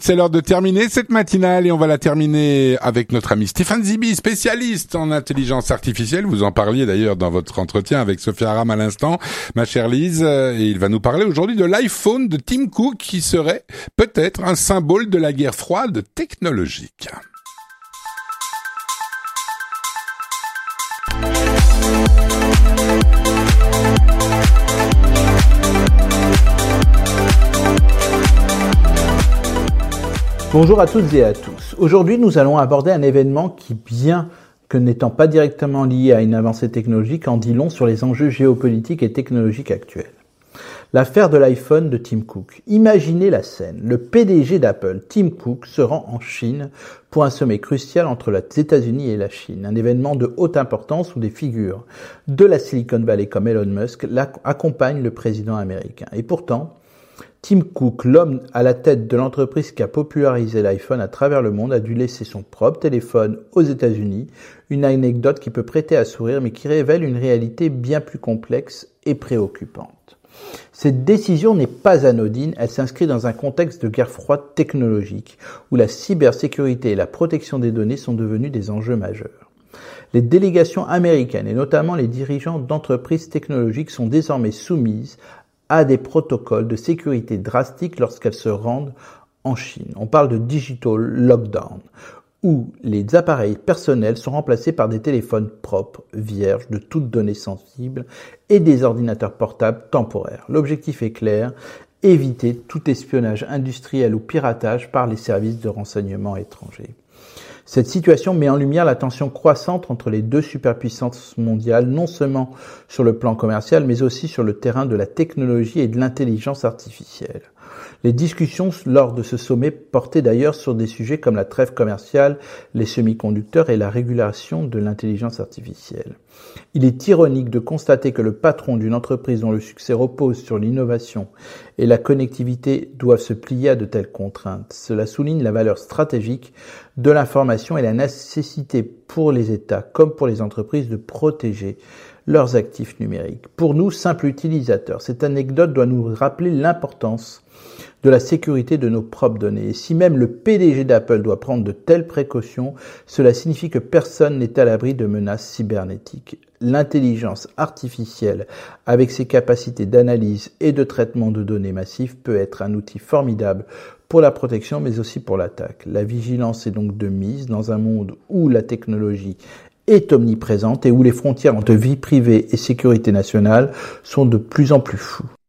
C'est l'heure de terminer cette matinale et on va la terminer avec notre ami Stéphane Zibi, spécialiste en intelligence artificielle. Vous en parliez d'ailleurs dans votre entretien avec Sophia Aram à l'instant, ma chère Lise. Et il va nous parler aujourd'hui de l'iPhone de Tim Cook qui serait peut-être un symbole de la guerre froide technologique. Bonjour à toutes et à tous. Aujourd'hui, nous allons aborder un événement qui, bien que n'étant pas directement lié à une avancée technologique, en dit long sur les enjeux géopolitiques et technologiques actuels. L'affaire de l'iPhone de Tim Cook. Imaginez la scène. Le PDG d'Apple, Tim Cook, se rend en Chine pour un sommet crucial entre les États-Unis et la Chine. Un événement de haute importance où des figures de la Silicon Valley comme Elon Musk accompagnent le président américain. Et pourtant, Tim Cook, l'homme à la tête de l'entreprise qui a popularisé l'iPhone à travers le monde, a dû laisser son propre téléphone aux États-Unis. Une anecdote qui peut prêter à sourire, mais qui révèle une réalité bien plus complexe et préoccupante. Cette décision n'est pas anodine, elle s'inscrit dans un contexte de guerre froide technologique, où la cybersécurité et la protection des données sont devenus des enjeux majeurs. Les délégations américaines, et notamment les dirigeants d'entreprises technologiques, sont désormais soumises à des protocoles de sécurité drastiques lorsqu'elles se rendent en Chine. On parle de digital lockdown, où les appareils personnels sont remplacés par des téléphones propres, vierges de toutes données sensibles et des ordinateurs portables temporaires. L'objectif est clair, éviter tout espionnage industriel ou piratage par les services de renseignement étrangers. Cette situation met en lumière la tension croissante entre les deux superpuissances mondiales, non seulement sur le plan commercial, mais aussi sur le terrain de la technologie et de l'intelligence artificielle. Les discussions lors de ce sommet portaient d'ailleurs sur des sujets comme la trêve commerciale, les semi-conducteurs et la régulation de l'intelligence artificielle. Il est ironique de constater que le patron d'une entreprise dont le succès repose sur l'innovation et la connectivité doivent se plier à de telles contraintes. Cela souligne la valeur stratégique de l'information et la nécessité pour les États comme pour les entreprises de protéger leurs actifs numériques. Pour nous, simples utilisateurs, cette anecdote doit nous rappeler l'importance de la sécurité de nos propres données. Et si même le PDG d'Apple doit prendre de telles précautions, cela signifie que personne n'est à l'abri de menaces cybernétiques. L'intelligence artificielle, avec ses capacités d'analyse et de traitement de données massives, peut être un outil formidable pour la protection, mais aussi pour l'attaque. La vigilance est donc de mise dans un monde où la technologie est omniprésente et où les frontières entre vie privée et sécurité nationale sont de plus en plus floues.